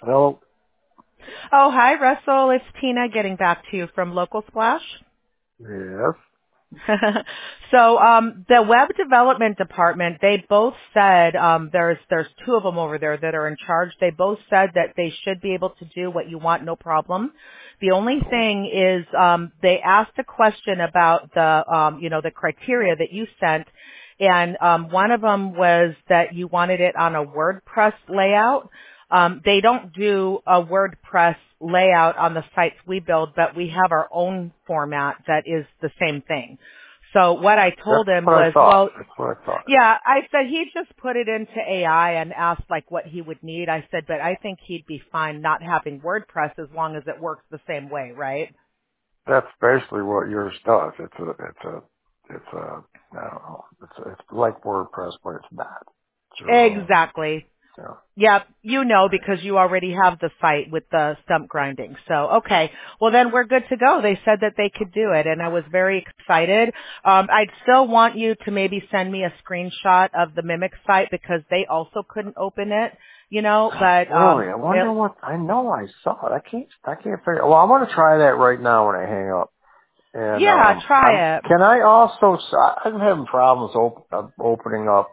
Hello. Oh, hi, Russell. It's Tina getting back to you from Local Splash. Yes. The web development department, they both said there's two of them over there that are in charge. They both said that they should be able to do what you want, no problem. The only thing is they asked a question about the criteria that you sent, and one of them was that you wanted it on a WordPress layout. They don't do a WordPress layout on the sites we build, but we have our own format that is the same thing. So what I told That's him what I was, thought. well, That's what I thought. yeah, I said he just put it into AI and asked like what he would need. I said, but I think he'd be fine not having WordPress as long as it works the same way, right? That's basically what yours does. I don't know. It's like WordPress, but it's not. It's your own. Exactly. Yeah. Yep, you know because you already have the site with the stump grinding. So, okay. Well, then we're good to go. They said that they could do it, and I was very excited. I'd still want you to maybe send me a screenshot of the Mimic site because they also couldn't open it, but Really? I wonder what. I know I saw it. I can't figure. Well, I'm going to try that right now when I hang up. And yeah, try it. can I also? I'm having problems opening up.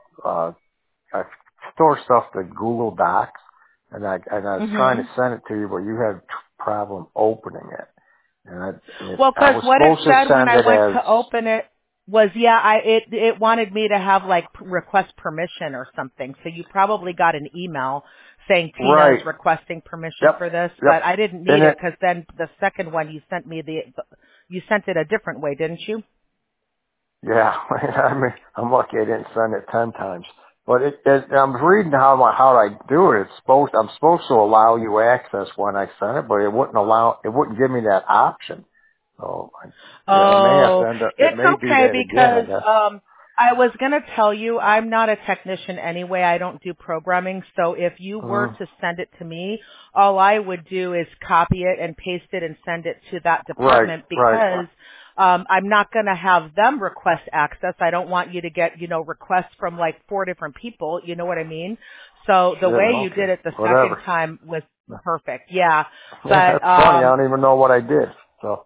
I store stuff to Google Docs, and I was trying to Mhm. send it to you, but you had problem opening it. And Well, I 'cause was what it supposed to said when send I it went as to open it was, it wanted me to have like request permission or something. So you probably got an email saying Tina's right. requesting permission Yep, for this, but yep. I didn't And need it because then the second one you sent me you sent it a different way, didn't you? yeah. I mean, I'm lucky I didn't send it 10 times. But I'm reading how I do it. I'm supposed to allow you access when I send it, but it wouldn't give me that option. So, I may have to Oh, it it's may do okay that again, I because guess. I was going to tell you I'm not a technician anyway. I don't do programming. So if you were Mm, to send it to me, all I would do is copy it and paste it and send it to that right, department right. because I'm not going to have them request access. I don't want you to get, requests from like 4 different people. You know what I mean? So the Shit, way you okay. did it the second Whatever. time was perfect. Yeah. Yeah, But that's funny. I don't even know what I did. So,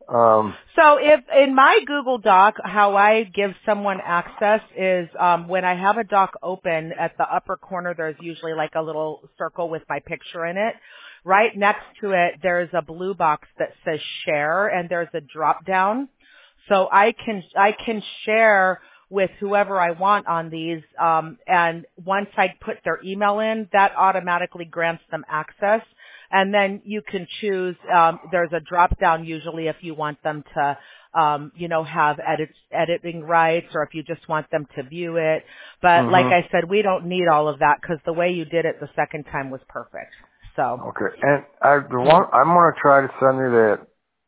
So if in my Google Doc, how I give someone access is when I have a doc open at the upper corner, there's usually like a little circle with my picture in it. Right next to it, there's a blue box that says share and there's a drop down. So I can share with whoever I want on these. And once I put their email in, that automatically grants them access. And then you can choose, there's a drop down usually if you want them to, have editing rights or if you just want them to view it. But like hmm I said, we don't need all of that because the way you did it the second time was perfect. So, Okay. And I'm going to try to send you that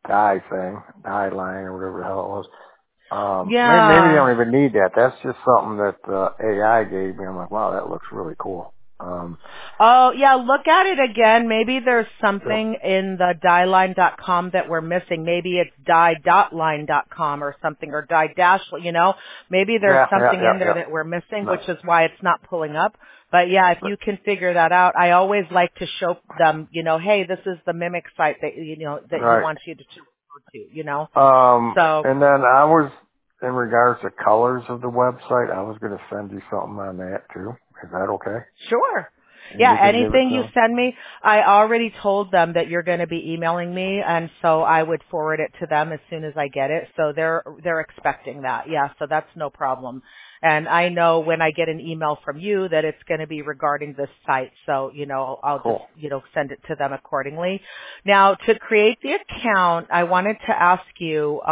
die line or whatever the hell it was. Maybe they yeah. don't even need that. That's just something that AI gave me. I'm like, wow, that looks really cool. Oh, yeah, look at it again. Maybe there's Yep. something in the dieline.com that we're missing. Maybe it's die.line.com or something or die dash, maybe there's Yeah, yeah, something yeah, in there yeah. that we're missing, No. which is why it's not pulling up. But yeah, if But, you can figure that out, I always like to show them, hey, this is the Mimic site that, that he right. wants you to refer to. So, And then I was, in regards to colors of the website, I was going to send you something on that too. Is that okay? sure. And Yeah, you can give it anything to you them? send me, I already told them that you're going to be emailing me, and so I would forward it to them as soon as I get it. So they're expecting that. Yeah, so that's no problem. And I know when I get an email from you that it's going to be regarding this site. So, I'll just, Cool. send it to them accordingly. Now, to create the account, I wanted to ask you,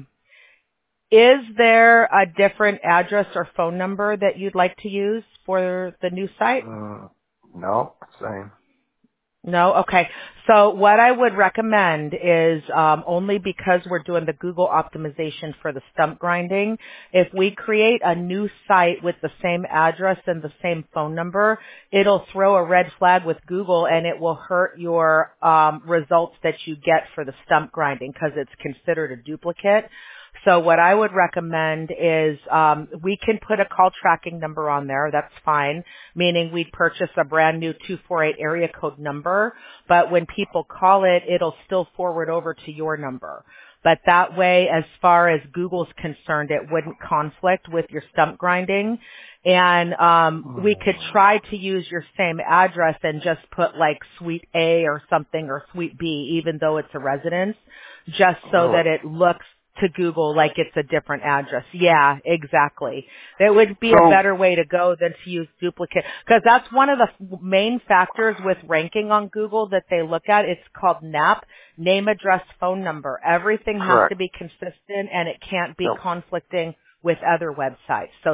is there a different address or phone number that you'd like to use for the new site? No, same. No? Okay. So what I would recommend is only because we're doing the Google optimization for the stump grinding, if we create a new site with the same address and the same phone number, it'll throw a red flag with Google and it will hurt your results that you get for the stump grinding because it's considered a duplicate. So what I would recommend is we can put a call tracking number on there. That's fine, meaning we'd purchase a brand new 248 area code number, but when people call it, it'll still forward over to your number. But that way, as far as Google's concerned, it wouldn't conflict with your stump grinding. And we could try to use your same address and just put like Suite A or something or Suite B, even though it's a residence, just so that it looks to Google like it's a different address. Yeah, exactly. That would be a better way to go than to use duplicate, because that's one of the main factors with ranking on Google that they look at. It's called NAP, name, address, phone number. Everything has to be consistent and it can't be conflicting with other websites. So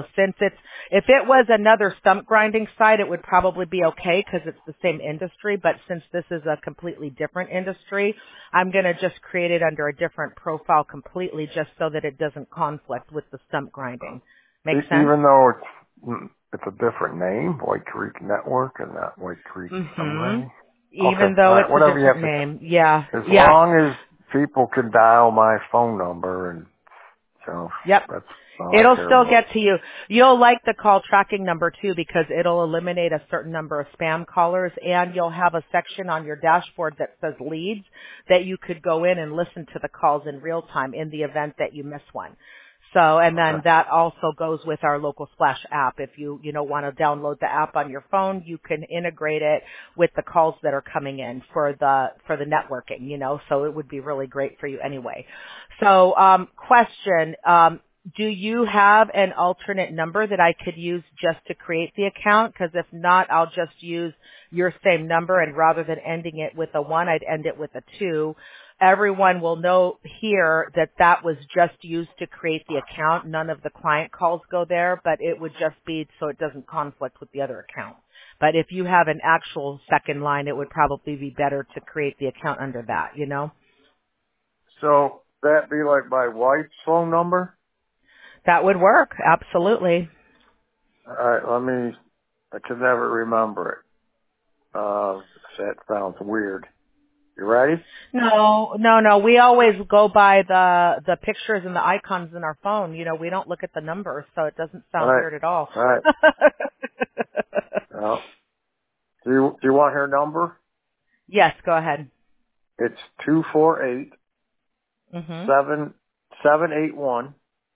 if it was another stump grinding site, it would probably be okay because it's the same industry. But since this is a completely different industry, I'm going to just create it under a different profile completely just so that it doesn't conflict with the stump grinding. Make sense? Even though it's a different name, White Creek Network and not White Creek somebody? Even though it's a different name. Yeah. As long as people can dial my phone number and so that's it'll still get to you. You'll like the call tracking number too because it'll eliminate a certain number of spam callers, and you'll have a section on your dashboard that says leads that you could go in and listen to the calls in real time in the event that you miss one. So, and then that also goes with our Local Splash app. If you want to download the app on your phone, you can integrate it with the calls that are coming in for the networking, so it would be really great for you anyway. So, question, do you have an alternate number that I could use just to create the account? Because if not, I'll just use your same number, and rather than ending it with a 1, I'd end it with a 2. Everyone will know here that was just used to create the account. None of the client calls go there, but it would just be so it doesn't conflict with the other account. But if you have an actual second line, it would probably be better to create the account under that, So that'd be like my wife's phone number? That would work, absolutely. All right, I can never remember it. That sounds weird. You ready? No. We always go by the pictures and the icons in our phone. We don't look at the numbers, so it doesn't sound weird at all. All right. Well, do you want her number? Yes, go ahead. It's 248 781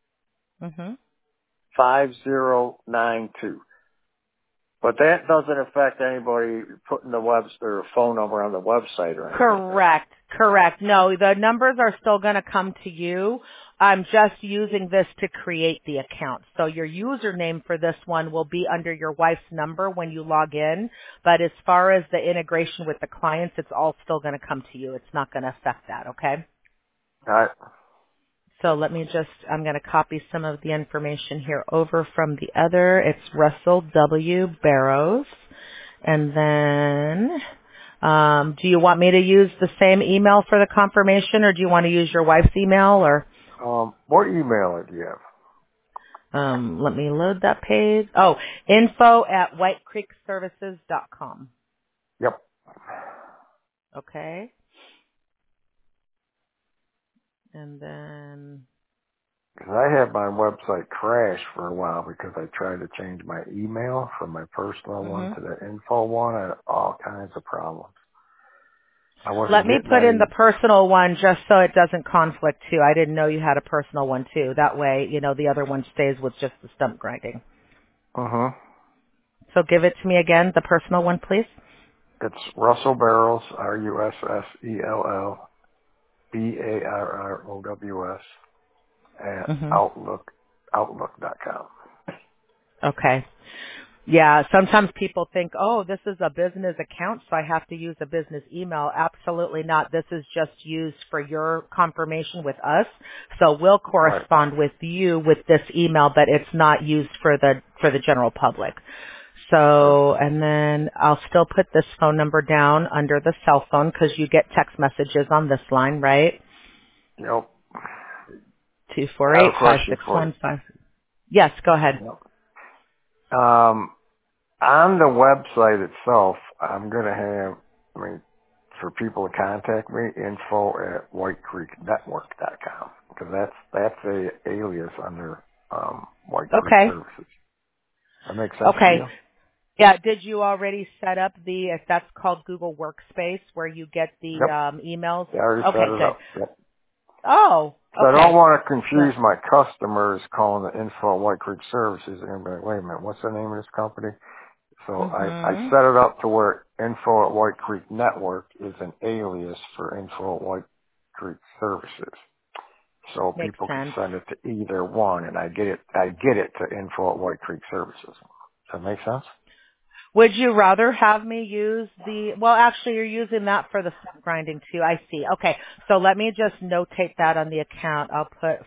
5092. But that doesn't affect anybody putting their phone number on the website or anything. Correct. No, the numbers are still going to come to you. I'm just using this to create the account. So your username for this one will be under your wife's number when you log in. But as far as the integration with the clients, it's all still going to come to you. It's not going to affect that, okay? All right. So I'm going to copy some of the information here over from the other. It's Russell W. Barrows. And then, do you want me to use the same email for the confirmation, or do you want to use your wife's email, or? What email do you have? Let me load that page. Oh, info@whitecreekservices.com. Yep. Okay. And then, because I had my website crash for a while because I tried to change my email from my personal one to the info one. I had all kinds of problems. Let me put in the personal one just so it doesn't conflict too. I didn't know you had a personal one too. That way, the other one stays with just the stump grinding. So give it to me again, the personal one, please. It's Russell Barrows, RussellBarrows at outlook.com. Okay. Yeah, sometimes people think, oh, this is a business account, so I have to use a business email. Absolutely not. This is just used for your confirmation with us. So we'll correspond with you with this email, but it's not used for the general public. So, and then I'll still put this phone number down under the cell phone because you get text messages on this line, right? Yep. 248-5615. Yes, go ahead. Yep. On the website itself, I'm going to have, for people to contact me, info@whitecreeknetwork.com, because that's a alias under White Creek Okay. Services. That makes sense to Okay. you? Yeah. Did you already set up if that's called Google Workspace, where you get the Yep. emails? I already set Okay, it good. up. Yep. Oh, So I don't okay. want to So, confuse my customers calling the info at White Creek Services and be like, wait a minute, what's the name of this company? So I mhm. set it up to where info at White Creek Network is an alias for info at White Creek Services. So Makes people can sense. send it to either one, and I get it to info at White Creek Services. Does that make sense? Would you rather have me use well, actually, you're using that for the stuff grinding too. I see. Okay. So let me just notate that on the account. I'll put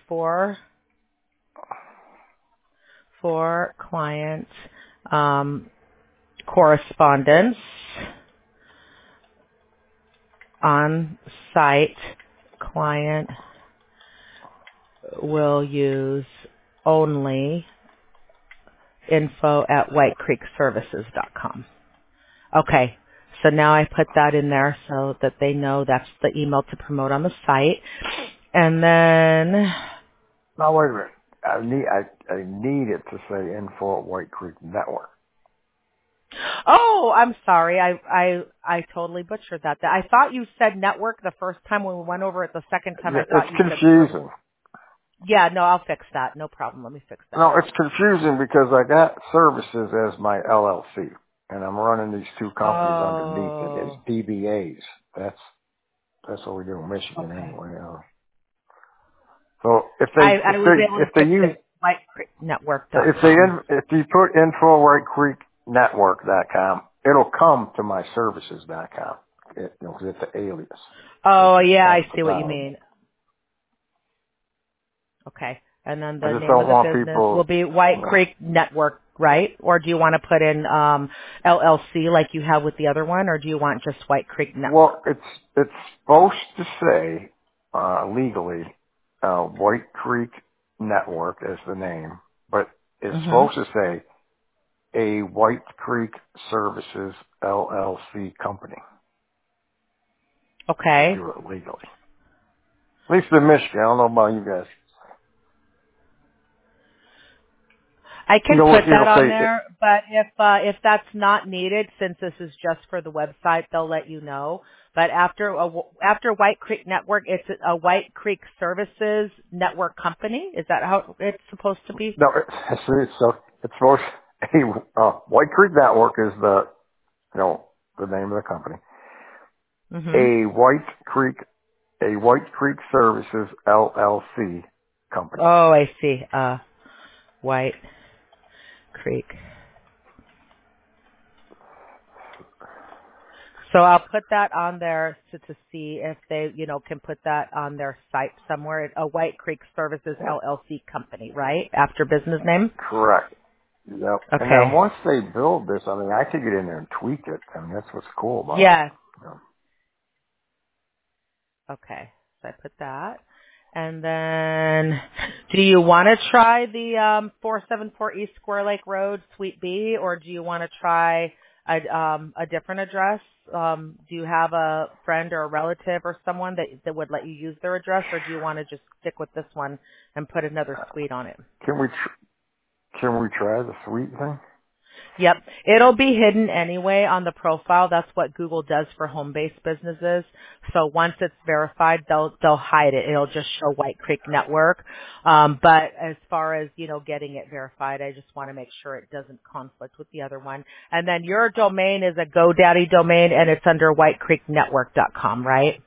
for client, correspondence on site. Client will use only info at whitecreekservices.com. Okay. So now I put that in there so that they know that's the email to promote on the site. And then, Now wait a minute. I need it to say info at White Creek Network. oh, I'm sorry. I totally butchered that. I thought you said network the first time when we went over it the second time. I Yeah, thought it's you said service. confusing. Yeah, no, I'll fix that. No problem. Let me fix that. No, it's confusing because I got services as my LLC, and I'm running these two companies underneath it as Oh, DBAs. That's what we do in Michigan okay. anyway. So if I was able to they fix use it. Whitecreeknetwork.com. if you put info whitecreeknetwork.com, it'll come to my services.com. Because it's an alias. It's Oh, just yeah, I at the see what you bottom. mean. Okay. And then I the just name don't of the want business will people. be White Creek Network, right? Or do you want to put in LLC like you have with the other one, or do you want just White Creek Network? Well, it's supposed to say legally White Creek Network as the name, but it's Mhm. supposed to say a White Creek Services LLC company to Okay. do it legally. At least in Michigan. I don't know about you guys. I can put that It'll on say there, but if that's not needed, since this is just for the website, they'll let you know. But after White Creek Network, it's a White Creek Services Network company. Is that how it's supposed to be? no. It's supposed White Creek Network is the name of the company. Mhm. A White Creek Services LLC company. Oh, I see. White Creek. So I'll put that on there to see if they, can put that on their site somewhere. A White Creek Services Yeah, LLC company, right? After business name? correct. Yep. And then Okay. once they build this, I mean, I could get in there and tweak it. I mean, that's what's cool about it. Yes. You know. Okay. So I put that. And then, do you want to try the 474 East Square Lake Road, Suite B, or do you want to try a different address? Do you have a friend or a relative or someone that would let you use their address, or do you want to just stick with this one and put another suite on it? Can we try the sweet thing? Yep. It'll be hidden anyway on the profile. That's what Google does for home-based businesses. So once it's verified, they'll hide it. It'll just show White Creek Network. But as far as, getting it verified, I just want to make sure it doesn't conflict with the other one. And then your domain is a GoDaddy domain and it's under whitecreeknetwork.com, right?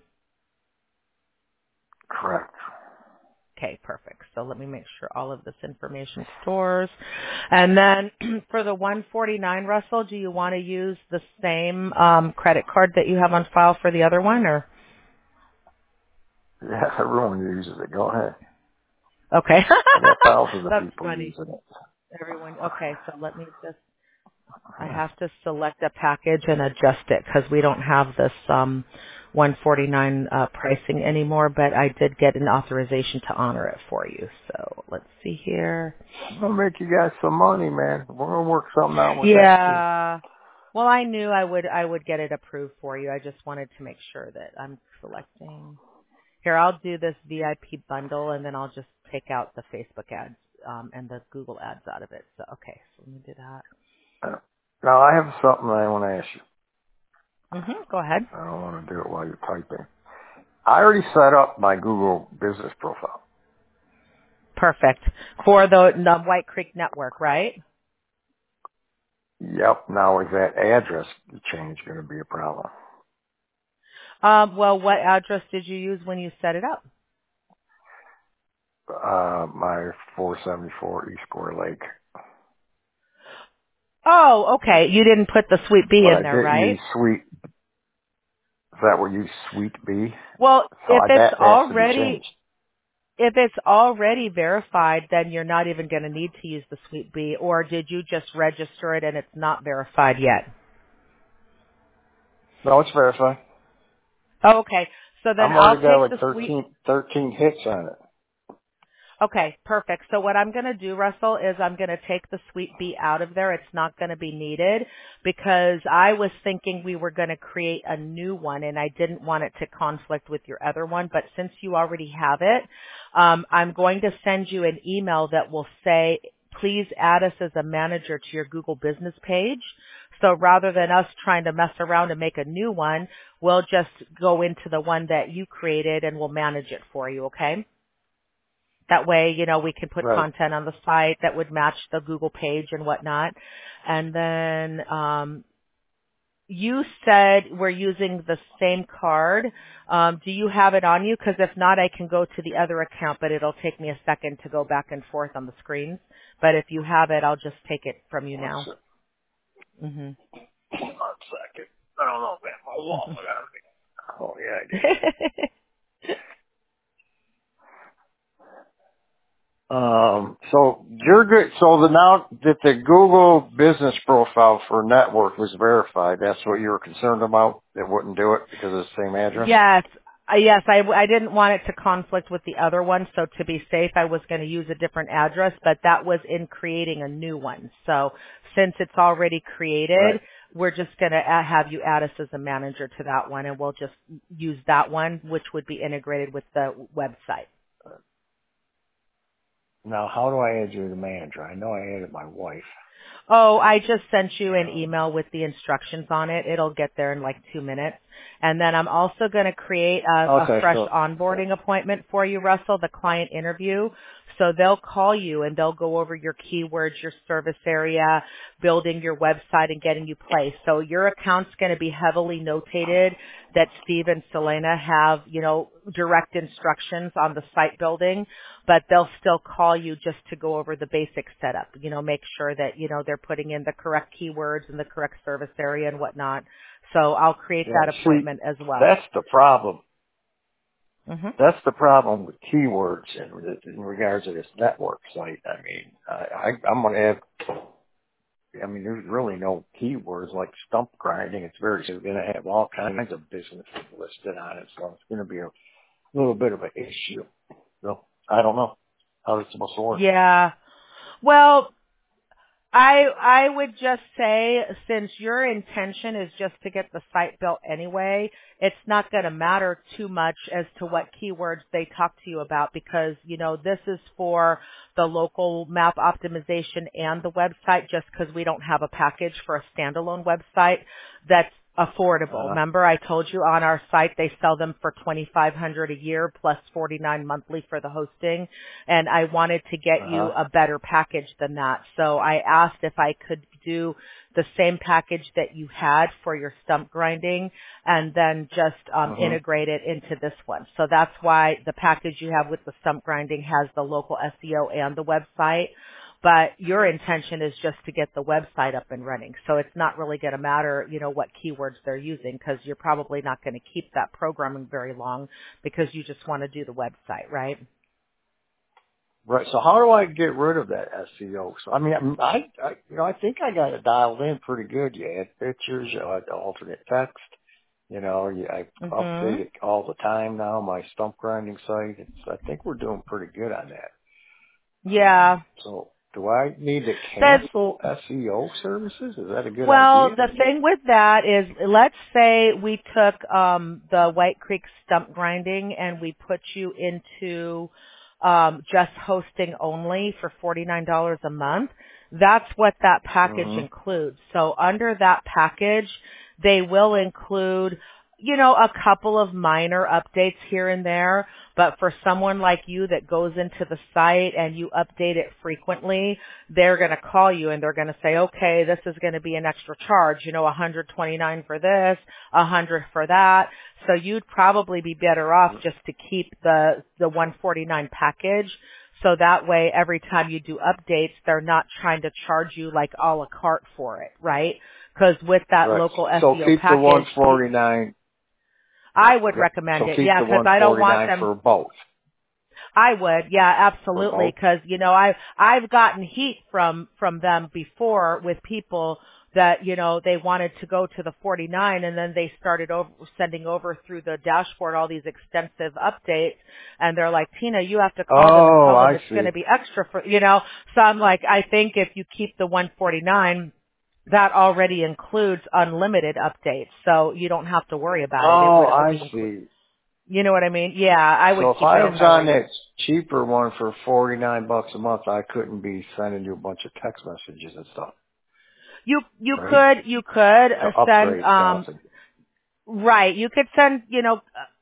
Correct. Okay, perfect. So let me make sure all of this information stores. And then for the 149, Russell, do you want to use the same credit card that you have on file for the other one, or? Yeah, everyone uses it. Go ahead. Okay. I got thousands of That's people funny. using it. Everyone. Okay, so let me just, I have to select a package and adjust it because we don't have this 149 pricing anymore, but I did get an authorization to honor it for you. So let's see here. I'm gonna make you guys some money, man. We're gonna work something out with that too. Yeah. Well, I knew I would get it approved for you. I just wanted to make sure that I'm selecting. Here, I'll do this VIP bundle, and then I'll just take out the Facebook ads and the Google ads out of it. So, okay, so let me do that. Now, I have something I want to ask you. Go ahead. I don't want to do it while you're typing. I already set up my Google business profile. Perfect. For the White Creek Network, right? Yep. Now, is that address change going to be a problem? Well, what address did you use when you set it up? My 474 East Square Lake. Oh, okay. You didn't put the Suite B But in I there, didn't use right? Suite. Is that what you use Suite B? Well, So that has to be changed. if it's already verified, then you're not even going to need to use the Suite B, or did you just register it and it's not verified yet? No, it's verified. Oh, okay. So then I'm I'll already got take like the Suite. 13 hits on it. Okay, perfect. So what I'm going to do, Russell, is I'm going to take the Suite B out of there. It's not going to be needed because I was thinking we were going to create a new one and I didn't want it to conflict with your other one. But since you already have it, I'm going to send you an email that will say, please add us as a manager to your Google business page. So rather than us trying to mess around and make a new one, we'll just go into the one that you created and we'll manage it for you, okay? That way, we can put Right. content on the site that would match the Google page and whatnot. And then you said we're using the same card. Do you have it on you? Because if not, I can go to the other account, but it'll take me a second to go back and forth on the screens. But if you have it, I'll just take it from you now. hmm One second. I don't know, man. My wallet. Oh, yeah, I do. So you're good. So now that the Google business profile for network was verified, that's what you were concerned about? It wouldn't do it because of the same address? Yes. Yes, I didn't want it to conflict with the other one, so to be safe, I was going to use a different address, but that was in creating a new one. So since it's already created, Right. we're just going to have you add us as a manager to that one, and we'll just use that one, which would be integrated with the website. Now, how do I add you as a manager? I know I added my wife. Oh, I just sent you an email with the instructions on it. It'll get there in like 2 minutes. And then I'm also going to create a Okay, fresh so, onboarding appointment for you, Russell, the client interview. So they'll call you and they'll go over your keywords, your service area, building your website and getting you placed. So your account's going to be heavily notated that Steve and Selena have, direct instructions on the site building, but they'll still call you just to go over the basic setup, make sure that, they're putting in the correct keywords and the correct service area and whatnot. So I'll create yeah, that see, appointment as well. that's the problem. hmm That's the problem with keywords in regards to this network site. I mean, I'm going to have, there's really no keywords like stump grinding. It's going to have all kinds of businesses listed on it, so it's going to be a little bit of an issue. So I don't know how it's supposed to work. Yeah. Well, I would just say, since your intention is just to get the site built anyway, it's not going to matter too much as to what keywords they talk to you about because, this is for the local map optimization and the website just because we don't have a package for a standalone website that's affordable. Remember I told you on our site they sell them for $2,500 a year plus $49 monthly for the hosting, and I wanted to get you a better package than that. So I asked if I could do the same package that you had for your stump grinding and then just integrate it into this one. So that's why the package you have with the stump grinding has the local SEO and the website. But your intention is just to get the website up and running. So it's not really going to matter, what keywords they're using because you're probably not going to keep that programming very long because you just want to do the website, right? Right. So how do I get rid of that SEO? So I think I got it dialed in pretty good. You add pictures, you add alternate text. I Mhm. update it all the time now. My stump grinding site. I think we're doing pretty good on that. Yeah. So Do I need to That's, cancel SEO services? Is that a good well, idea? the thing with that is, let's say we took the White Creek stump grinding and we put you into just hosting only for $49 a month. That's what that package Mm-hmm. includes. So under that package, they will include, you know, a couple of minor updates here and there, but for someone like you that goes into the site and you update it frequently, they're going to call you and they're going to say, okay, this is going to be an extra charge, you know, 129 for this, 100 for that. So you'd probably be better off just to keep the 149 package. So that way, every time you do updates, they're not trying to charge you like a la carte for it, right? Because with that Right. local So SEO keep the package, 149. I would Yep. recommend So it. keep Yeah, the because I don't want 149 them. for both. I would, yeah, For absolutely. both. Because you know, I've gotten heat from them before with people that you know they wanted to go to the 49 and then they started sending over through the dashboard all these extensive updates and they're like, Tina, you have to call them and Oh, tell them I it's going see. to be extra for you know. So I'm like, I think if you keep the 149. That already includes unlimited updates, so you don't have to worry about it. It Oh, would I only include, see. you know what I mean? Yeah, I would So if keep I it was if I were on you. that cheaper one for $49 a month, I couldn't be sending you a bunch of text messages and stuff, right? You could To send upgrade constantly. right. You could send you know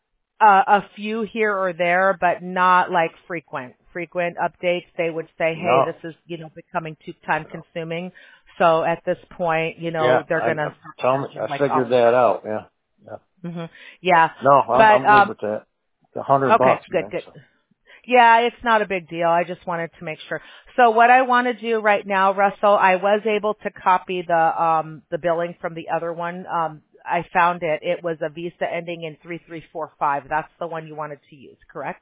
a few here or there, but not like frequent updates. They would say, hey, No. this is you know becoming too time consuming. So at this point, you Yeah, know they're gonna start tell me. charging I like figured all. that out. Yeah. Yeah. Yeah, No, but I'm good with that. It's okay, $100, good, man. good. So Yeah, it's not a big deal. I just wanted to make sure. So what I want to do right now, Russell, I was able to copy the billing from the other one. I found it. It was a Visa ending in 3345. That's the one you wanted to use, correct?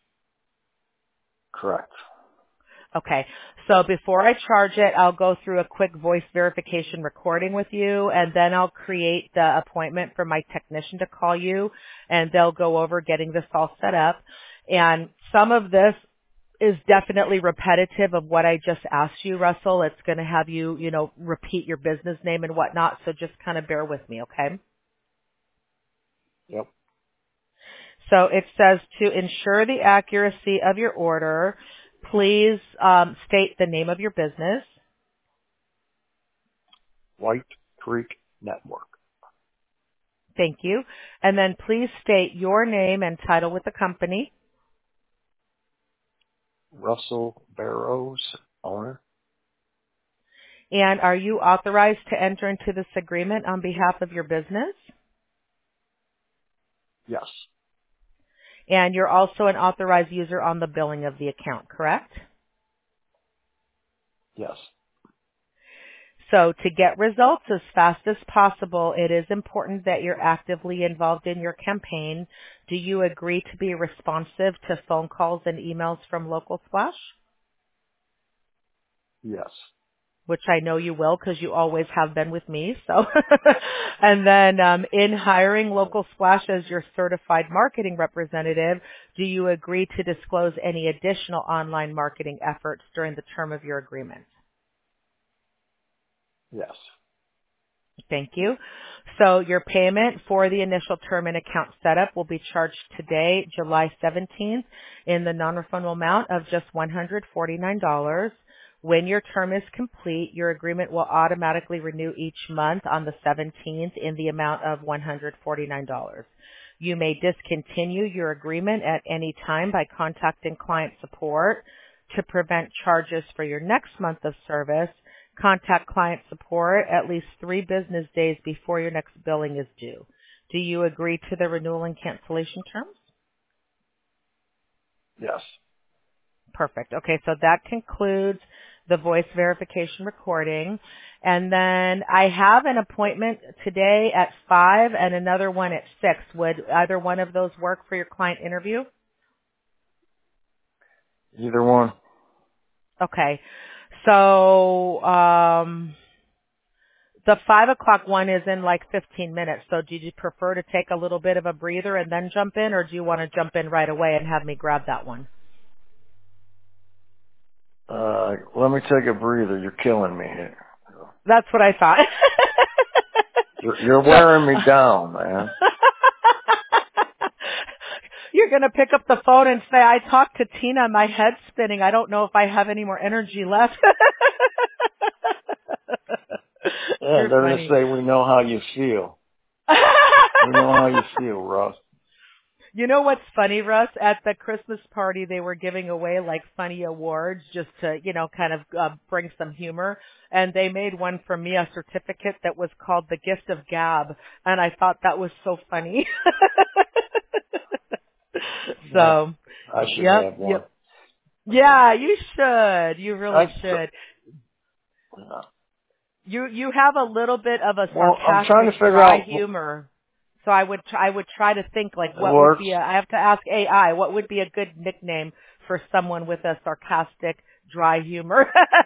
correct. Okay. So before I charge it, I'll go through a quick voice verification recording with you, and then I'll create the appointment for my technician to call you, and they'll go over getting this all set up. And some of this is definitely repetitive of what I just asked you, Russell. It's going to have you, you know, repeat your business name and whatnot, so just kind of bear with me, okay? Yep. So it says to ensure the accuracy of your order, please state the name of your business. White Creek Network. Thank you. And then please state your name and title with the company. Russell Barrows, owner. And are you authorized to enter into this agreement on behalf of your business? Yes. And you're also an authorized user on the billing of the account, correct? Yes. So to get results as fast as possible, it is important that you're actively involved in your campaign. Do you agree to be responsive to phone calls and emails from Local Splash? Yes. Which I know you will because you always have been with me. So, and then in hiring Local Splash as your certified marketing representative, do you agree to disclose any additional online marketing efforts during the term of your agreement? Yes. Thank you. So your payment for the initial term and account setup will be charged today, July 17th, in the non-refundable amount of just $149. When your term is complete, your agreement will automatically renew each month on the 17th in the amount of $149. You may discontinue your agreement at any time by contacting client support. To prevent charges for your next month of service, contact client support at least 3 business days before your next billing is due. Do you agree to the renewal and cancellation terms? Yes. Perfect. Okay, so that concludes the voice verification recording. And then I have an appointment today at 5 and another one at 6. Would either one of those work for your client interview? Either one. Okay. So, the 5 o'clock one is in like 15 minutes. So do you prefer to take a little bit of a breather and then jump in, or do you want to jump in right away and have me grab that one? like, let me take a breather. You're killing me here. That's what I thought. You're wearing me down, man. You're going to pick up the phone and say, I talked to Tina, my head's spinning. I don't know if I have any more energy left. Yeah, You're they're going to funny. say, we know how you feel. We know how you feel, Russ. You know what's funny, Russ? At the Christmas party, they were giving away like funny awards just to, kind of bring some humor. And they made one for me, a certificate that was called the Gift of Gab. And I thought that was so funny. So, I should yep, have one. yep. Yeah, you should. You really should. You have a little bit of a Well, I'm trying to sarcastic, figure dry out. humor. So I would try to think like It what would works. be I have to ask AI, what would be a good nickname for someone with a sarcastic, dry humor?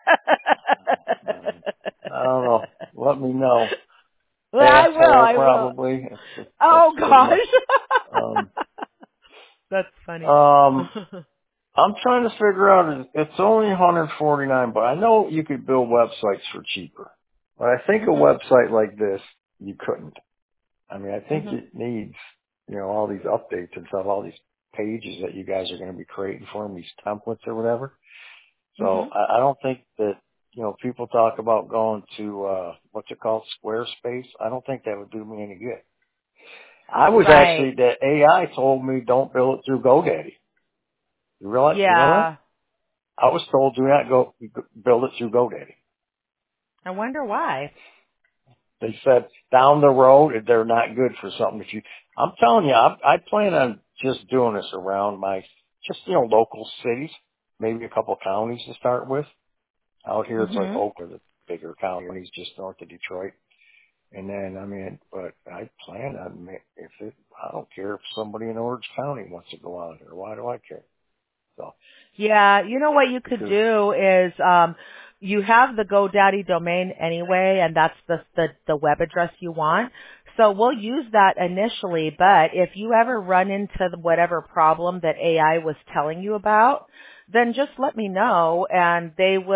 I don't know. Let me know. Well, Asshole, I will. probably. That's Oh pretty much. gosh. That's funny. I'm trying to figure out. It's only 149, but I know you could build websites for cheaper. But I think a Mhm. website like this, you couldn't. I mean, I think Mhm. it needs, all these updates and stuff, all these pages that you guys are going to be creating for them, these templates or whatever. So Mhm. I don't think that, people talk about going to, what's it called, Squarespace. I don't think that would do me any good. I was actually, Right. the AI told me don't build it through GoDaddy. You know that? Yeah. I was told do not build it through GoDaddy. I wonder why. They said down the road they're not good for something that I'm telling you, I plan on just doing this around local cities, maybe a couple counties to start with. Out here it's like Mhm. Oakland, the bigger counties just north of Detroit. And then, but I plan on, I don't care if somebody in Orange County wants to go out there. Why do I care? So, Yeah, you know what you could because, do is you have the GoDaddy domain anyway, and that's the web address you want. So we'll use that initially, but if you ever run into whatever problem that AI was telling you about, then just let me know and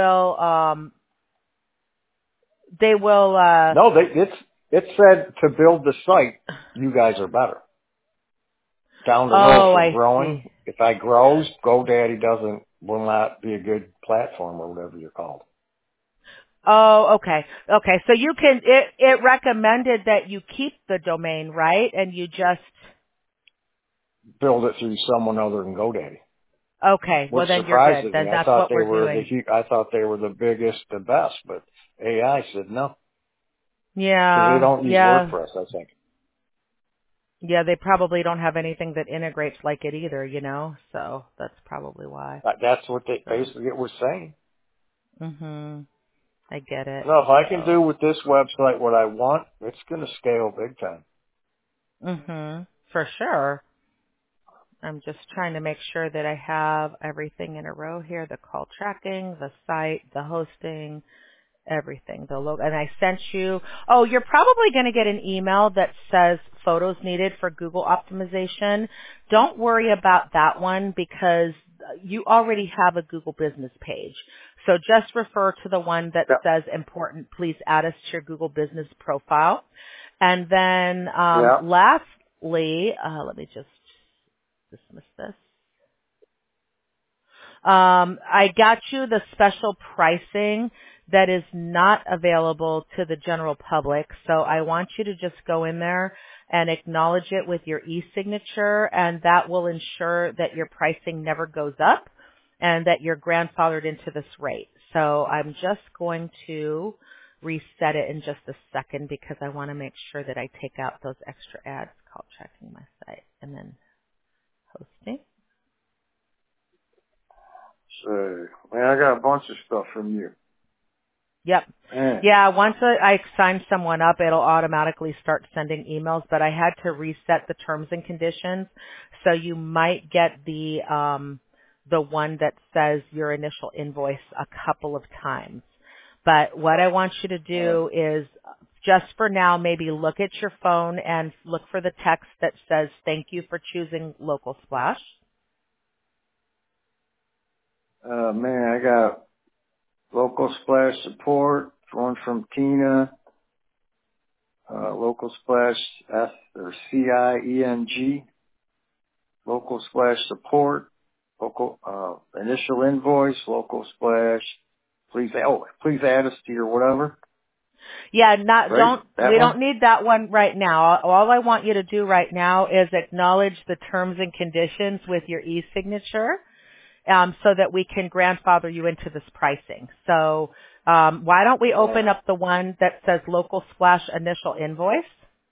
they will no, it said to build the site, you guys are better. Down the road oh, for I growing. see. If I grows, GoDaddy will not be a good platform or whatever you're called. Oh, okay. Okay. So it recommended that you keep the domain, right? And you just Build it through someone other than GoDaddy. okay, well Which then you're good. surprises me. Then I that's thought what they we're were doing. the biggest, the best, but AI said no. Because they Yeah, don't use yeah. WordPress, I think. Yeah, they probably don't have anything that integrates like it either, So that's probably why. That's what they So, basically were saying. mhm. I get it. No, if I can So, do with this website what I want, it's going to scale big time. mhm. For sure. I'm just trying to make sure that I have everything in a row here, the call tracking, the site, the hosting, everything, the logo. And I sent you, oh, you're probably going to get an email that says photos needed for Google optimization. Don't worry about that one because you already have a Google business page. So just refer to the one that Yeah. says important, please add us to your Google business profile. And then Yeah. lastly, let me just dismiss this. I got you the special pricing that is not available to the general public. So I want you to just go in there and acknowledge it with your e-signature, and that will ensure that your pricing never goes up and that you're grandfathered into this rate. So I'm just going to reset it in just a second because I want to make sure that I take out those extra ads. Call tracking my site and then hosting. So, man, I got a bunch of stuff from you. Yep. Man. Yeah, once I sign someone up, it'll automatically start sending emails, but I had to reset the terms and conditions. So you might get the one that says your initial invoice a couple of times. But what I want you to do is just for now, maybe look at your phone and look for the text that says, thank you for choosing Local Splash. Man, I got Local Splash Support, one from Tina. Local Splash S or CIENG. Local Splash Support. Local initial invoice. Local Splash. Please add us to your whatever. Yeah, Right? we don't need that one right now. All I want you to do right now is acknowledge the terms and conditions with your e-signature, so that we can grandfather you into this pricing. So, why don't we open up the one that says Local Splash Initial Invoice?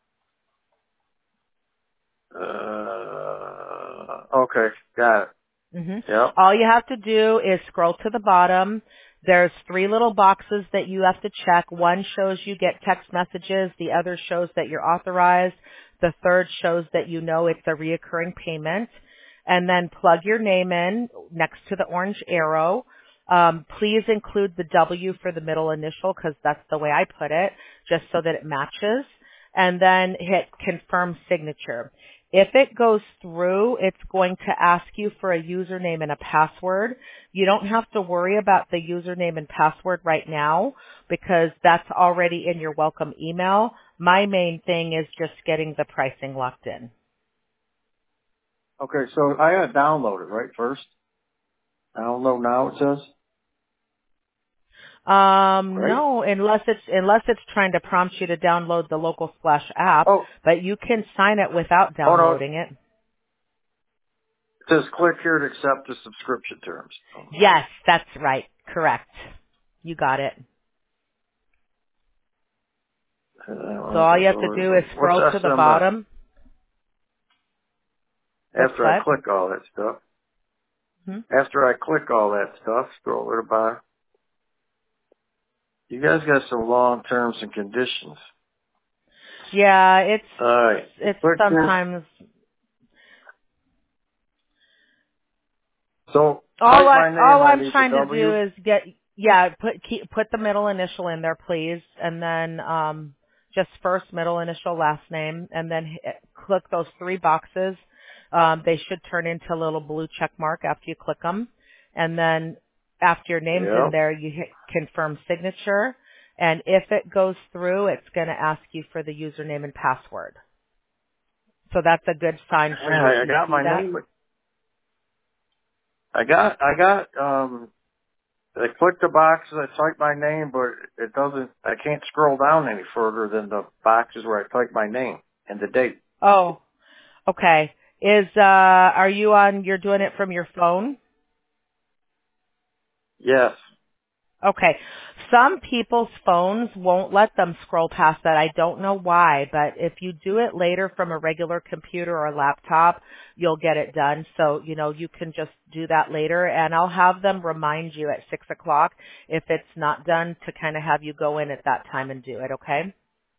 Okay, got it. Yep. All you have to do is scroll to the bottom. There's 3 little boxes that you have to check. One shows you get text messages. The other shows that you're authorized. The third shows that you know it's a reoccurring payment. And then plug your name in next to the orange arrow. Please include the W for the middle initial because that's the way I put it, just so that it matches. And then hit confirm signature. If it goes through, it's going to ask you for a username and a password. You don't have to worry about the username and password right now because that's already in your welcome email. My main thing is just getting the pricing locked in. Okay, so I gotta download it, right, first? Download now, it says? Right? No, unless it's trying to prompt you to download the Local Splash app, but you can sign it without downloading it. It says click here to accept the subscription terms. Yes, that's right. Correct. You got it. So all you have to do is scroll to the bottom. After I click all that stuff. After I click all that stuff, scroll to the bottom. You guys got some long terms and conditions. Yeah, it's sometimes. So all I'm trying to do is put the middle initial in there, please, and then just first, middle initial, last name, and then click those 3 boxes. They should turn into a little blue check mark after you click them, and then after your name's in there, you hit confirm signature, and if it goes through, it's going to ask you for the username and password. So that's a good sign for you. I got my name. I clicked the boxes, I typed my name, but I can't scroll down any further than the boxes where I typed my name and the date. Oh, okay. You're doing it from your phone? Yes. Okay. Some people's phones won't let them scroll past that. I don't know why, but if you do it later from a regular computer or laptop, you'll get it done. So, you can just do that later, and I'll have them remind you at 6 o'clock if it's not done to kind of have you go in at that time and do it, okay?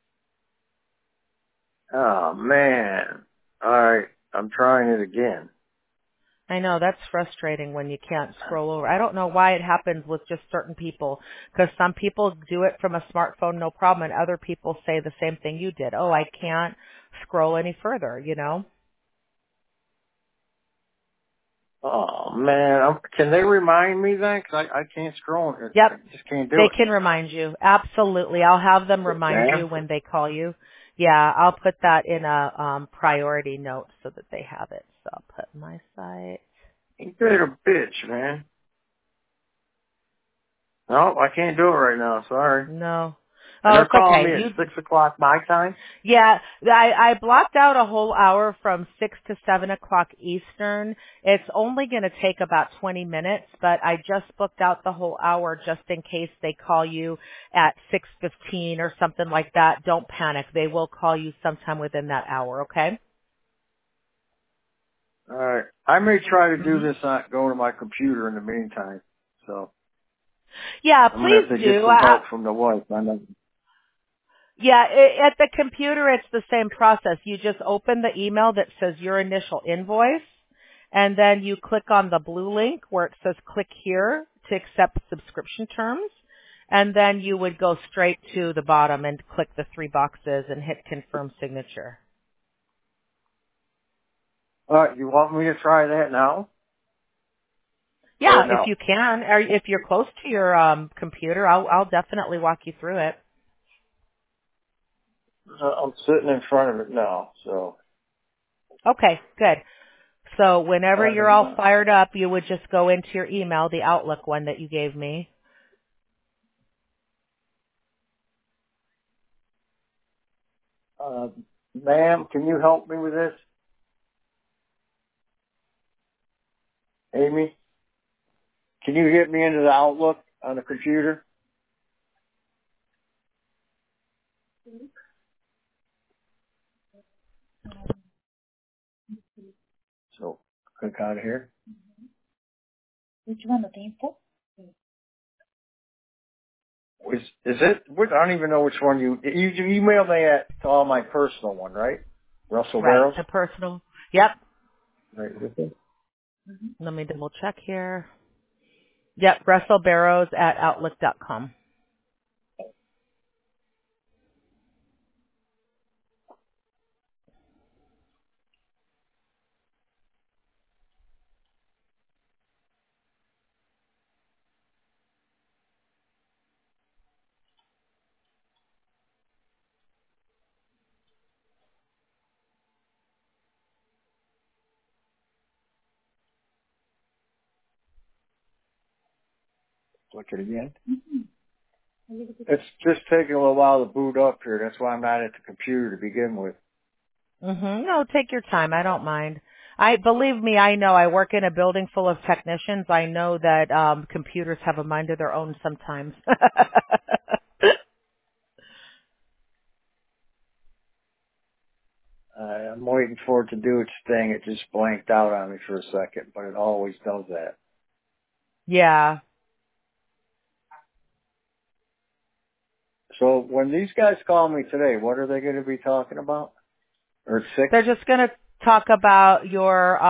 Oh, man. All right. I'm trying it again. I know, that's frustrating when you can't scroll over. I don't know why it happens with just certain people, because some people do it from a smartphone, no problem, and other people say the same thing you did. Oh, I can't scroll any further, Oh, man. Can they remind me then? Because I can't scroll. Yep. I just can't do it. it. They can remind you. Absolutely. I'll have them remind you when they call you. Yeah, I'll put that in a priority note so that they have it. So I'll put my site. Ain't that a bitch, man? No, I can't do it right now. Sorry. No. And they're calling okay. me at 6 o'clock my time? Yeah, I blocked out a whole hour from 6 to 7 o'clock Eastern. It's only going to take about 20 minutes, but I just booked out the whole hour just in case they call you at 6:15 or something like that. Don't panic. They will call you sometime within that hour, okay? All right. I may try to do this go to my computer in the meantime. So yeah, I'm going to please have to do. get some help from the wife. Yeah, at the computer, it's the same process. You just open the email that says your initial invoice, and then you click on the blue link where it says click here to accept subscription terms, and then you would go straight to the bottom and click the 3 boxes and hit confirm signature. All right. You want me to try that now? Yeah, or if no? you can, or if you're close to your computer, I'll definitely walk you through it. I'm sitting in front of it now, so. Okay, good. So whenever you're all fired up, you would just go into your email, the Outlook one that you gave me. Ma'am, can you help me with this? Amy, can you get me into the Outlook on the computer? So, click out of here. Is it? I don't even know which one you emailed me to all my personal one, right? Russell Right, Barrows. the personal. Yep. Right. Is it? Let me double check here. Yep, russellbarrows@outlook.com. Click it again. It's just taking a little while to boot up here. That's why I'm not at the computer to begin with. No, take your time. I don't mind. Believe me, I know. I work in a building full of technicians. I know that computers have a mind of their own sometimes. I'm waiting for it to do its thing. It just blanked out on me for a second, but it always does that. Yeah. So when these guys call me today, what are they going to be talking about? Or 6? They're just going to talk about your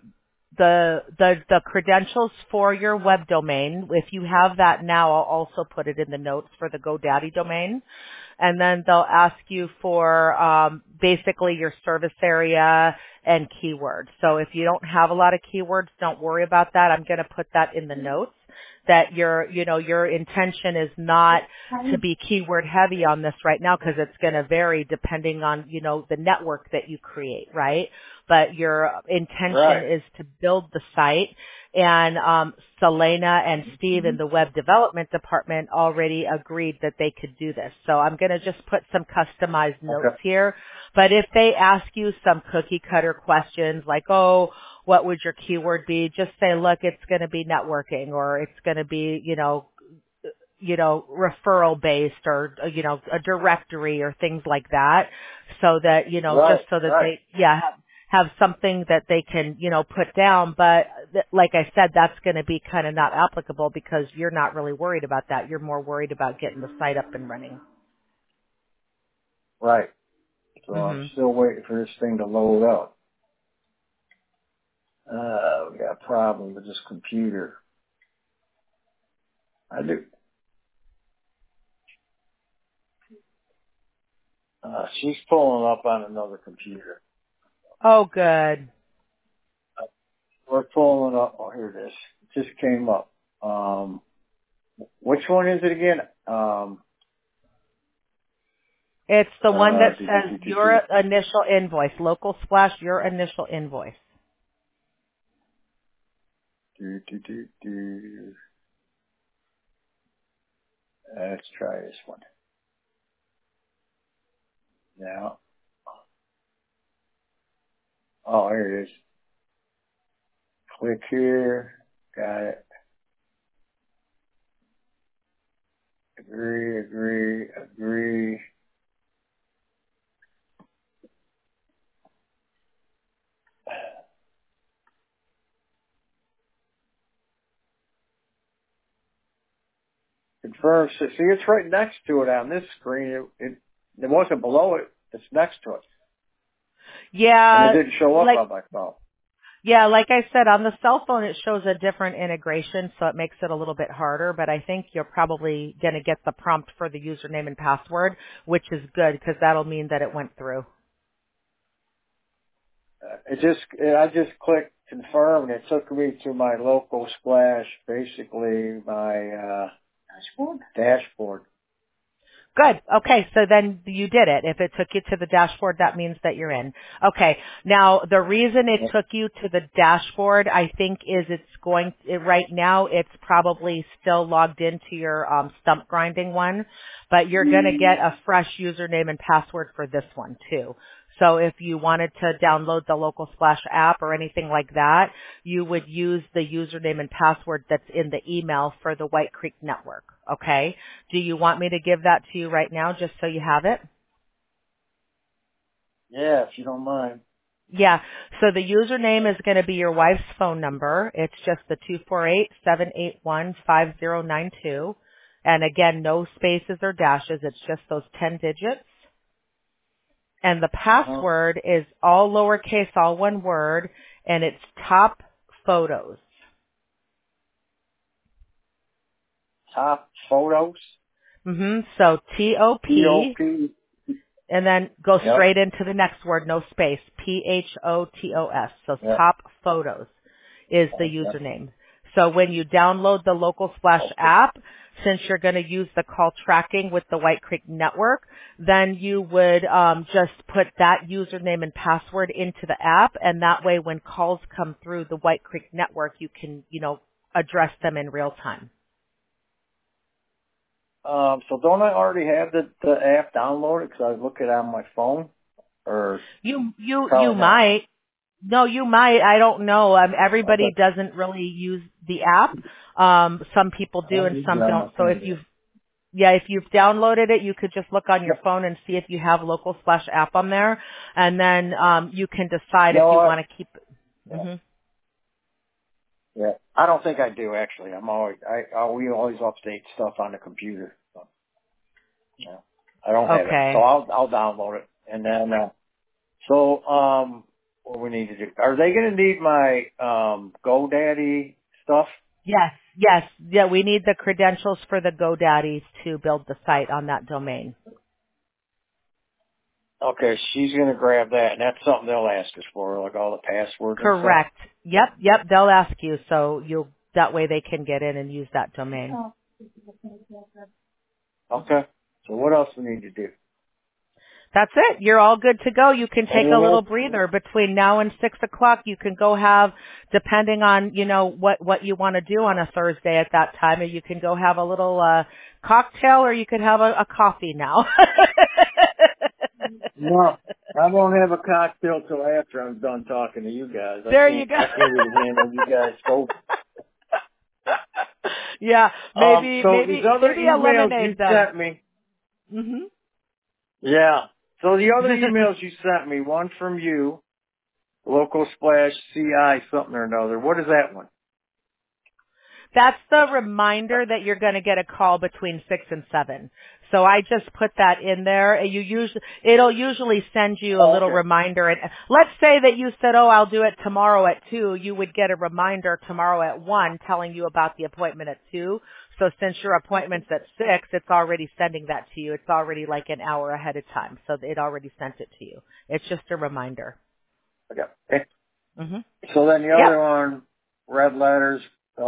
the credentials for your web domain. If you have that now, I'll also put it in the notes for the GoDaddy domain. And then they'll ask you for basically your service area and keywords. So if you don't have a lot of keywords, don't worry about that. I'm going to put that in the notes that your intention is not to be keyword heavy on this right now because it's going to vary depending on, the network that you create, right? But your intention is to build the site. And Selena and Steve in the web development department already agreed that they could do this. So I'm going to just put some customized notes here. But if they ask you some cookie cutter questions like, oh, what would your keyword be? Just say, look, it's going to be networking, or it's going to be, referral based, or, a directory or things like that. So that, just so that they, have something that they can, put down. But like I said, that's going to be kind of not applicable because you're not really worried about that. You're more worried about getting the site up and running. Right. So I'm hmm still waiting for this thing to load up. We got a problem with this computer. I do. She's pulling up on another computer. Oh, good. We're pulling up. Oh, here it is. It just came up. Which one is it again? It's the one that says your initial invoice, Local Splash, your initial invoice. Let's try this one. Now. Oh, here it is. Click here. Got it. Agree. Confirm. See, it's right next to it on this screen. It wasn't below it. It's next to it. Yeah. And it didn't show up on my phone. Yeah, like I said, on the cell phone it shows a different integration, so it makes it a little bit harder, but I think you're probably going to get the prompt for the username and password, which is good because that'll mean that it went through. I just clicked confirm, and it took me to my local splash, basically my dashboard. Good. Okay, so then you did it. If it took you to the dashboard, that means that you're in. Okay. Now, the reason it took you to the dashboard, I think, is right now it's probably still logged into your stump grinding one, but you're going to get a fresh username and password for this one too. So if you wanted to download the Local Splash app or anything like that, you would use the username and password that's in the email for the White Creek Network. Okay? Do you want me to give that to you right now just so you have it? Yeah, if you don't mind. Yeah. So the username is going to be your wife's phone number. It's just the 248-781-5092. And again, no spaces or dashes. It's just those 10 digits. And the password is all lowercase, all one word, and it's top photos. Top photos? So T-O-P, T-O-P. and then go straight into the next word, no space, P-H-O-T-O-S. So top photos is the username. So when you download the Local Splash app, since you're going to use the call tracking with the White Creek Network, then you would just put that username and password into the app, and that way when calls come through the White Creek Network, you can, address them in real time. So don't I already have the app downloaded because I look it on my phone? Or you might. No, you might. I don't know. Everybody doesn't really use the app. Some people do and some don't. So if you've downloaded it, you could just look on your phone and see if you have Local Splash app on there, and then you can decide if you want to keep it. Yeah, I don't think I do actually. We always update stuff on the computer. So, I don't have it, so I'll download it, and then what we need to do? Are they going to need my GoDaddy stuff? Yes. Yeah, we need the credentials for the GoDaddies to build the site on that domain. Okay, she's going to grab that, and that's something they'll ask us for, like all the passwords. Correct. Yep. They'll ask you, so that way they can get in and use that domain. Okay. So what else we need to do? That's it. You're all good to go. You can take a little breather between now and 6 o'clock. You can go have, depending on, what you want to do on a Thursday at that time, or you can go have a little cocktail, or you could have a coffee now. No, I won't have a cocktail till after I'm done talking to you guys. There you go. I can't even handle you guys so. Yeah, maybe these other maybe emails a lemonade you sent me. Yeah. So the other emails you sent me, one from you, Local Splash CI something or another. What is that one? That's the reminder that you're going to get a call between 6 and 7. So I just put that in there. It'll usually send you a little reminder. And let's say that you said, I'll do it tomorrow at 2. You would get a reminder tomorrow at 1 telling you about the appointment at 2. So since your appointment's at 6, it's already sending that to you. It's already like an hour ahead of time. So it already sent it to you. It's just a reminder. Okay. So then the other one, red letters,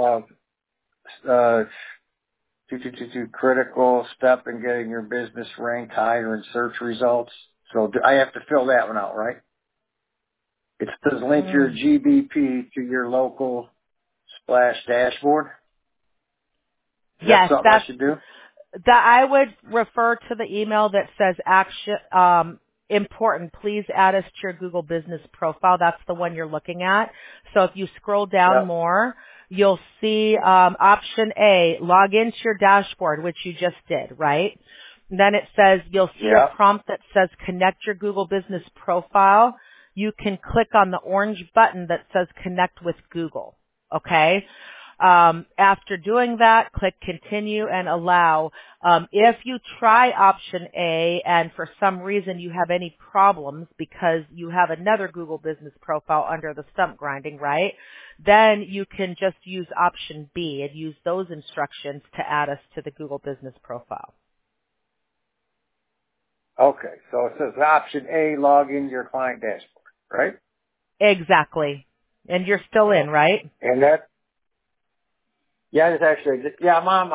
critical step in getting your business ranked higher in search results. So I have to fill that one out, right? It says link your GBP to your Local Splash dashboard. Yes, that's something I should do. That I would refer to the email that says action important. Please add us to your Google Business profile. That's the one you're looking at. So if you scroll down more, you'll see option A, log into your dashboard, which you just did, right? And then it says you'll see a prompt that says connect your Google Business profile. You can click on the orange button that says connect with Google. Okay? After doing that, click continue and allow. If you try option A and for some reason you have any problems because you have another Google Business profile under the stump grinding, right? Then you can just use option B and use those instructions to add us to the Google Business profile. Okay, so it says option A, log into your client dashboard, right? Exactly. And you're still in, right? And that, yeah, it's actually, yeah, I'm on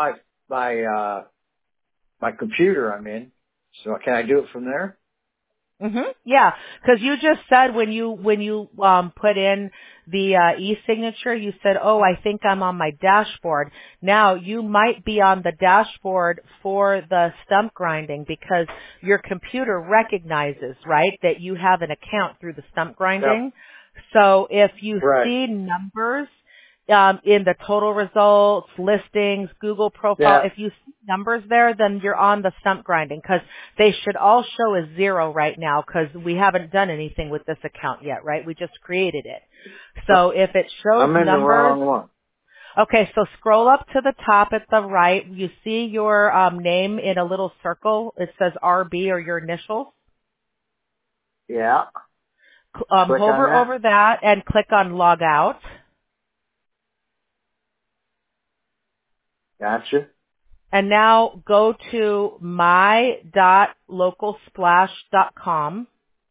my computer I'm in. So can I do it from there? Yeah, because you just said when you put in the e-signature, you said, "Oh, I think I'm on my dashboard." Now you might be on the dashboard for the stump grinding because your computer recognizes, right, that you have an account through the stump Yep. grinding. So if you Right. see numbers in the total results, listings, Google profile, Yeah. if you see numbers there, then you're on the stump grinding because they should all show as 0 right now because we haven't done anything with this account yet, right? We just created it. So if it shows I'm in the numbers, wrong one. okay, so scroll up to the top at the right. You see your name in a little circle. It says RB or your initials. Yeah. Click on Hover that. over that and click on log out. Gotcha. And now go to my.localsplash.com.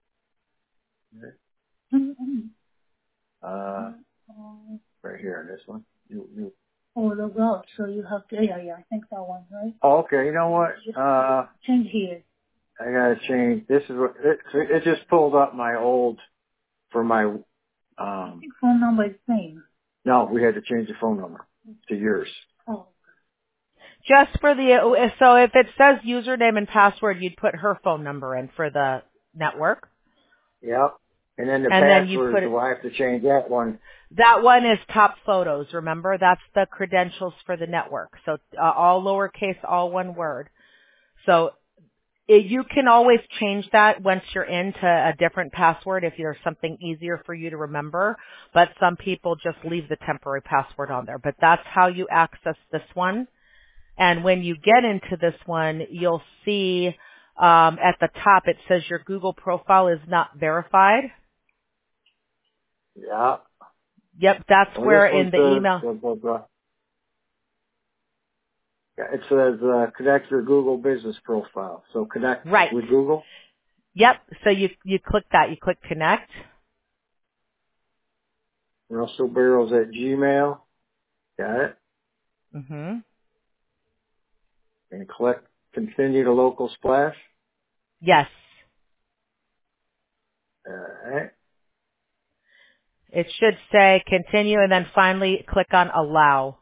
Uh, right here, this one. You. Oh, the road. So you have to, yeah, I think that one, right? Oh, okay. You know what? Change here. I gotta change. This is what it just pulled up my old for my. I think phone number is same. No, we had to change the phone number to yours. Oh. Just for the, so if it says username and password, you'd put her phone number in for the network. Yep. And then the And then you password, put do it, I have to change that one? that one is top photos, remember? That's the credentials for the network. So all lowercase, all one word. So you can always change that once you're into a different password if there's something easier for you to remember. But some people just leave the temporary password on there. But that's how you access this one. And when you get into this one, you'll see at the top it says your Google profile is not verified. Yeah. Yep, that's Well, where this one in the says, email. yeah, it says, connect your Google business profile. So connect Right. with Google. Yep. So you click that. You click connect. Russell Barrows at Gmail. Got it. Mhm. And click continue to local splash. Yes. Alright. It should say continue and then finally click on allow.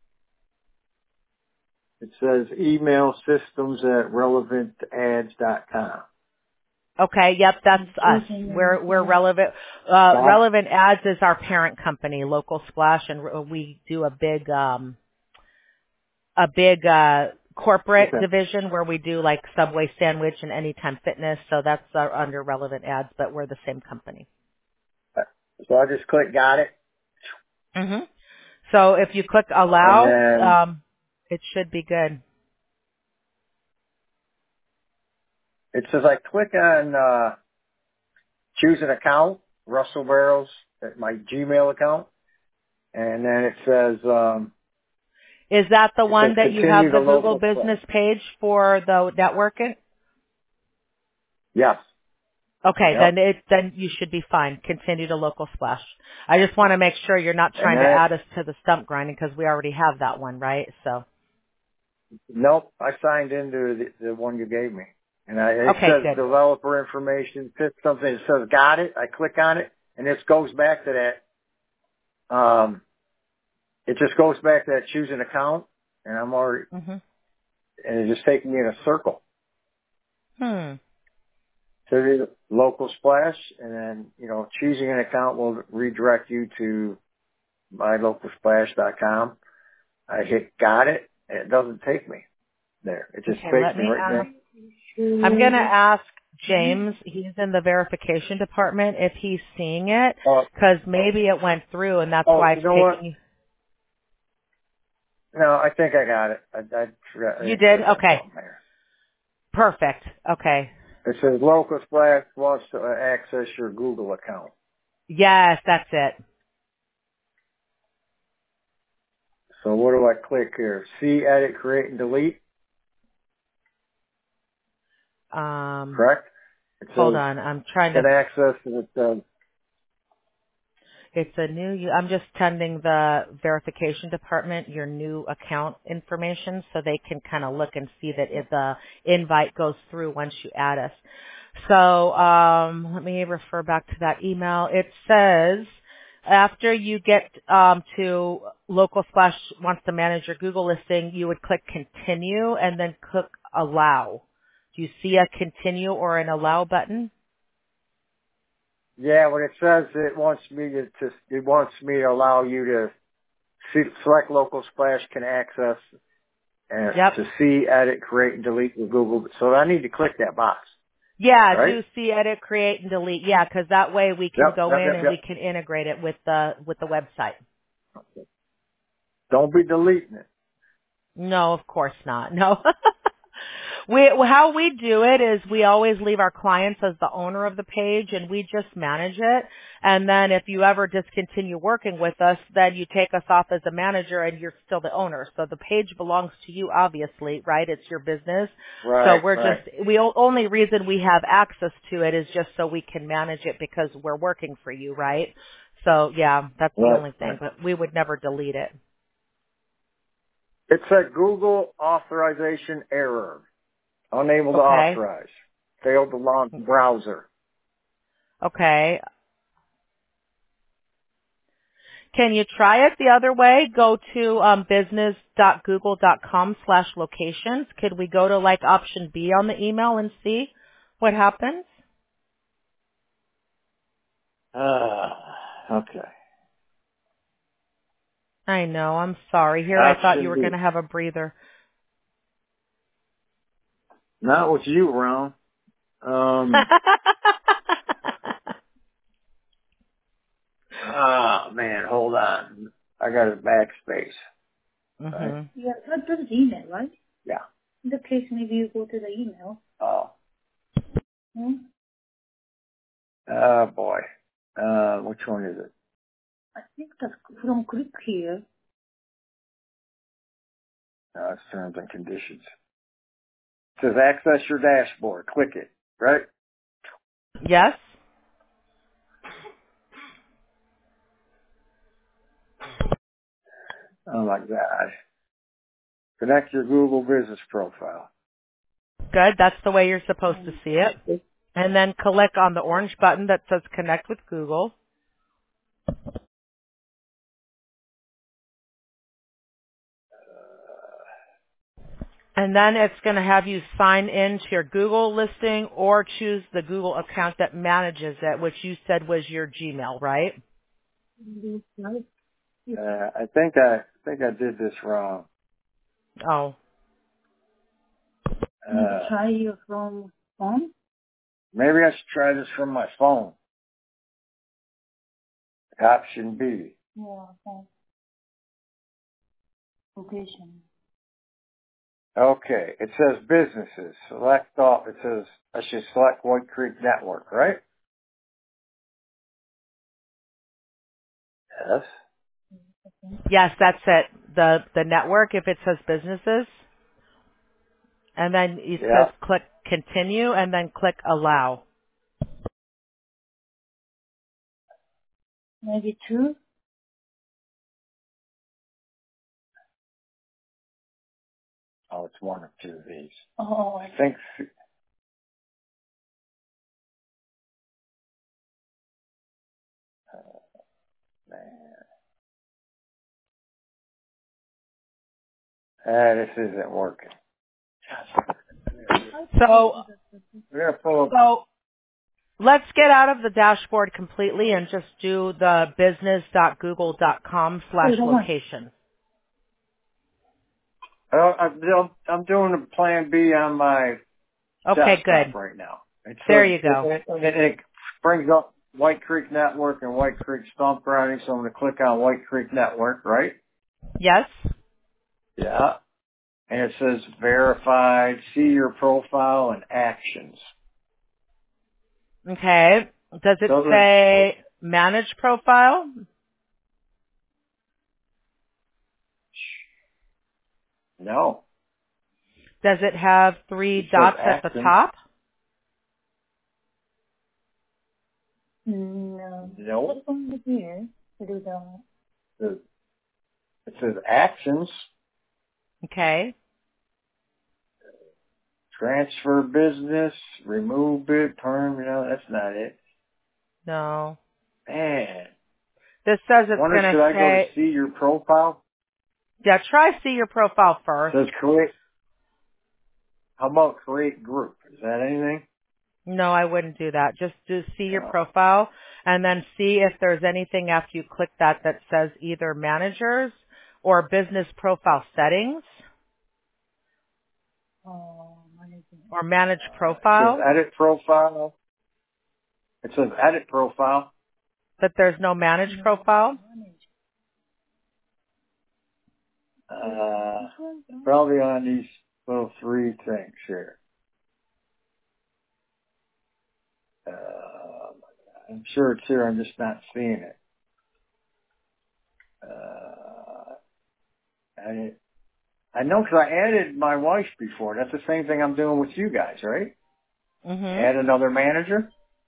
It says email systems at relevantads.com. Okay, yep, that's us. We're relevant. Relevant Ads is our parent company, Local Splash, and we do a big corporate Okay. division where we do like Subway Sandwich and Anytime Fitness. So that's under Relevant Ads, but we're the same company. So I just click got it. hmm So if you click And allow, then it should be good. it says I click on, choose an account, Russell Barrows at my Gmail account. And then it says, Is that the one that you continue have to the Google local business splash. page for the networking? Yes. Okay, Yep. then you should be fine. Continue to Local Splash. I just want to make sure you're not And trying to then add us to the stump grinding because we already have that one, right? So, nope, I signed into the one you gave me. And it okay, says good. developer information, fit something. It says got it. I click on it and this goes back to that, it just goes back to that choose an account and I'm already, Mhm. and it's just taking me in a circle. Hmm. So the local splash and then, choosing an account will redirect you to mylocalsplash.com. I hit got it and it doesn't take me there. It just Okay, takes let me me right ask. there. I'm going to ask James. He's in the verification department if he's seeing it because maybe it went through and that's why You it's know what? taking you. No, I think I got it. I forgot. I You didn't did? click on Okay. something there. Perfect. Okay. It says local splash wants to access your Google account. Yes, that's it. So what do I click here? See, edit, create, and delete. Correct? It Hold says on. I'm trying to. get access to the It's a new, I'm just sending the verification department your new account information so they can kind of look and see that if the invite goes through once you add us. So let me refer back to that email. It says after you get to Local Splash wants to manage your Google listing, you would click continue and then click allow. Do you see a continue or an allow button? Yeah, when it says it wants me to allow you to select Local Splash can access and Yep. to see, edit, create, and delete with Google. So I need to click that box. Yeah, Right? do see, edit, create, and delete. Yeah, because that way we can Yep, go yep, in yep, and we yep. can integrate it with the website. Don't be deleting it. No, of course not. No. How we do it is we always leave our clients as the owner of the page and we just manage it. And then if you ever discontinue working with us, then you take us off as a manager and you're still the owner. So the page belongs to you, obviously, right? It's your business. Right, So we're right. only reason we have access to it is just so we can manage it because we're working for you, right? So yeah, that's the Right, only thing, right. but we would never delete it. It said Google authorization error. Unable to Okay. authorize. Failed to launch browser. Okay. Can you try it the other way? Go to business.google.com/locations. Could we go to like option B on the email and see what happens? Okay. I know. I'm sorry. Here, I thought you Option were B. going to have a breather. Not with you, Ron. Man, hold on. I got a backspace. Right? Mhm. Yeah, that's email, right? Yeah. In the case, maybe you go to the email. Oh. Hmm? Oh, boy. Which one is it? I think that's from click here. It's terms and conditions. It says access your dashboard. Click it. Right? Yes. Oh, my God. Connect your Google business profile. Good. That's the way you're supposed to see it. And then click on the orange button that says connect with Google. And then it's going to have you sign in to your Google listing or choose the Google account that manages it, which you said was your Gmail, right? Right? I think I did this wrong. Oh, Maybe try you from phone. Maybe I should try this from my phone. Option B. Yeah, phone. Location. Okay. It says businesses. Select all. It says I should select White Creek Network, right? Yes. yes, that's it. The network, if it says businesses, and then it Yeah. says click continue and then click allow. Maybe two. Oh, it's one or two of these. Oh, I think. Man. This isn't working. So, We're gonna pull up. so let's get out of the dashboard completely and just do the business.google.com/location. I'm doing a plan B on my Okay, desktop good. right now. There you go. It brings up White Creek Network and White Creek Stump Grinding, so I'm going to click on White Creek Network, right? Yes? Yeah. And it says verified, see your profile and actions. Okay. Does it say manage profile? No. Does it have three It says dots at the actions. top? no. No. What's on here? to do that. It says actions, Okay. transfer business, remove it, term, that's not it. No. Man. This says it's Wonder, going should to I go to say, see your profile? yeah, try see your profile It first. says create. How about create group? Is that anything? No, I wouldn't do that. Just see your No. profile and then see if there's anything after you click that that says either managers or business profile settings Managing. or manage It profile, says edit profile. It says edit profile. but there's no manage profile. Probably on these little three things here. I'm sure it's here. I'm just not seeing it. I know because I added my wife before. That's the same thing I'm doing with you guys, right? Mhm. Add another manager.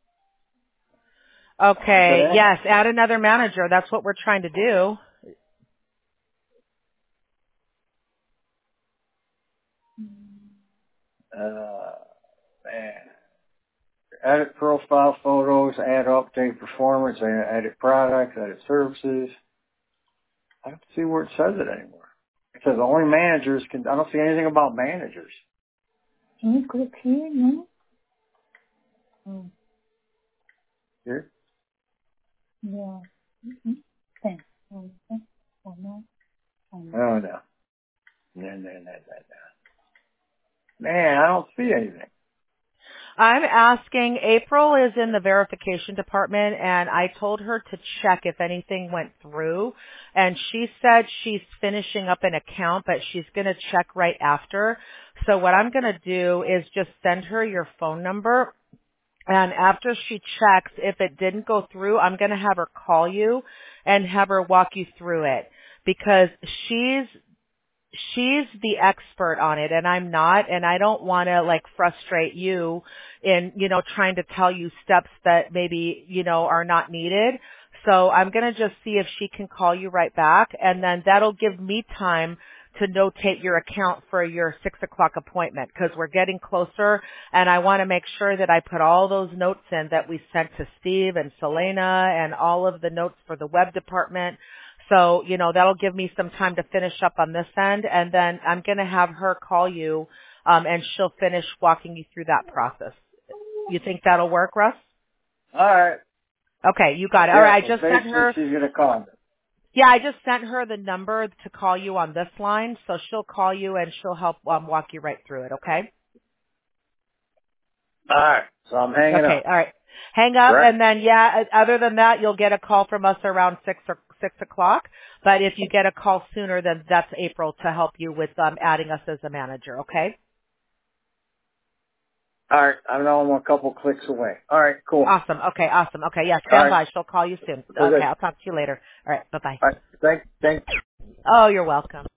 Okay. Yes, add another manager. That's what we're trying to do. Man. Edit profile photos, add update performance, edit products, edit services. I don't see where it says it anymore. It says only managers can, I don't see anything about managers. Can you click here? No? Oh, Here? yeah. Mm-hmm. Thanks. Okay. Oh, no. Oh no. No. Man, I don't see anything. I'm asking, April is in the verification department and I told her to check if anything went through and she said she's finishing up an account but she's going to check right after. So what I'm going to do is just send her your phone number and after she checks, if it didn't go through, I'm going to have her call you and have her walk you through it because she's the expert on it and I'm not and I don't want to like frustrate you in, trying to tell you steps that maybe, are not needed. So I'm going to just see if she can call you right back and then that'll give me time to notate your account for your 6:00 appointment because we're getting closer and I want to make sure that I put all those notes in that we sent to Steve and Selena and all of the notes for the web department. So, that'll give me some time to finish up on this end and then I'm going to have her call you and she'll finish walking you through that process. You think that'll work, Russ? All right. Okay, you got it. Yeah, All right, I so just sent basically her. she's going to call me. Yeah, I just sent her the number to call you on this line, so she'll call you and she'll help walk you right through it, okay? All right. So I'm hanging Okay, up. all right. Hang up Correct? and then other than that, you'll get a call from us around 6:00. But if you get a call sooner, then that's April to help you with adding us as a manager, okay? All right. I know I'm a couple clicks away. All right. Cool. Awesome. Okay, awesome. Okay, yeah, All stand right. by. She'll call you soon. Okay. Okay, I'll talk to you later. All right, bye-bye. All right. Thanks. Oh, you're welcome.